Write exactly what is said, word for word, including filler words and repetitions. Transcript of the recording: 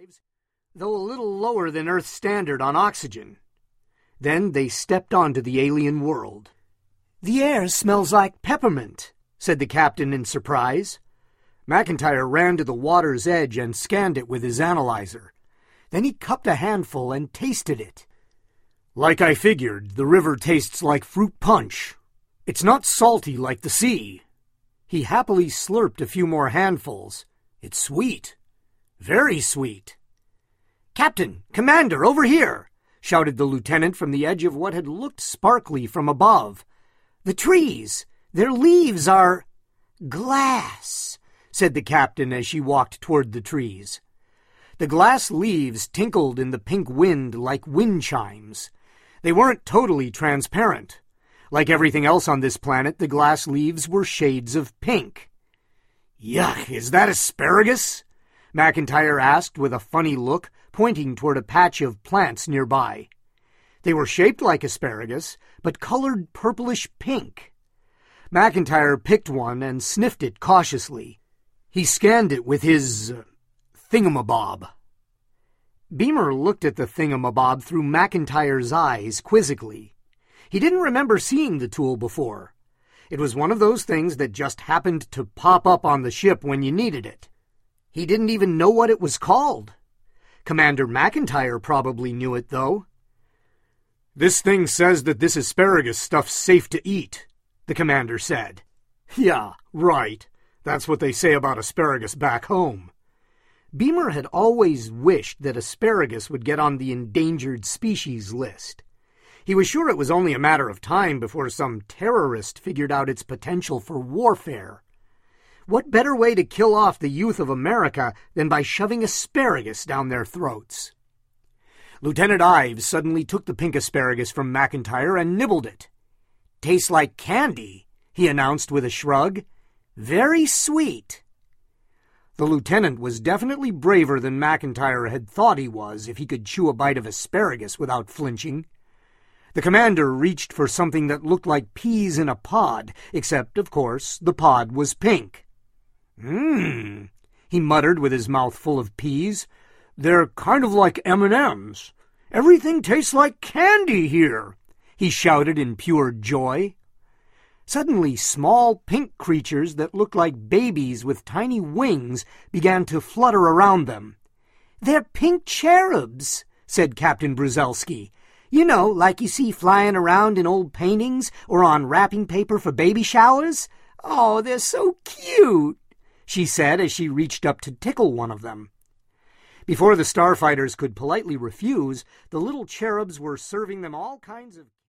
Ives, though a little lower than Earth standard on oxygen. Then they stepped onto the alien world. "The air smells like peppermint," said the captain in surprise. McIntyre ran to the water's edge and scanned it with his analyzer. Then he cupped a handful and tasted it. "Like I figured, the river tastes like fruit punch. It's not salty like the sea." He happily slurped a few more handfuls. "It's sweet. Very sweet." "Captain! Commander! Over here!" shouted the lieutenant from the edge of what had looked sparkly from above. "The trees! Their leaves are—" "Glass," said the captain as she walked toward the trees. The glass leaves tinkled in the pink wind like wind chimes. They weren't totally transparent. Like everything else on this planet, the glass leaves were shades of pink. "Yuck, is that asparagus?" McIntyre asked with a funny look, pointing toward a patch of plants nearby. They were shaped like asparagus, but colored purplish pink. McIntyre picked one and sniffed it cautiously. He scanned it with his uh, thingamabob. Beamer looked at the thingamabob through McIntyre's eyes quizzically. He didn't remember seeing the tool before. It was one of those things that just happened to pop up on the ship when you needed it. He didn't even know what it was called. Commander McIntyre probably knew it, though. "This thing says that this asparagus stuff's safe to eat," the commander said. "Yeah, right. That's what they say about asparagus back home." Beamer had always wished that asparagus would get on the endangered species list. He was sure it was only a matter of time before some terrorist figured out its potential for warfare. What better way to kill off the youth of America than by shoving asparagus down their throats? Lieutenant Ives suddenly took the pink asparagus from McIntyre and nibbled it. "Tastes like candy," he announced with a shrug. "Very sweet." The lieutenant was definitely braver than McIntyre had thought he was if he could chew a bite of asparagus without flinching. The commander reached for something that looked like peas in a pod, except, of course, the pod was pink. "Mmm," he muttered with his mouth full of peas. "They're kind of like M and M's. Everything tastes like candy here," he shouted in pure joy. Suddenly, small pink creatures that looked like babies with tiny wings began to flutter around them. "They're pink cherubs," said Captain Bruzelski. "You know, like you see flying around in old paintings or on wrapping paper for baby showers. Oh, they're so cute," she said as she reached up to tickle one of them. Before the starfighters could politely refuse, the little cherubs were serving them all kinds of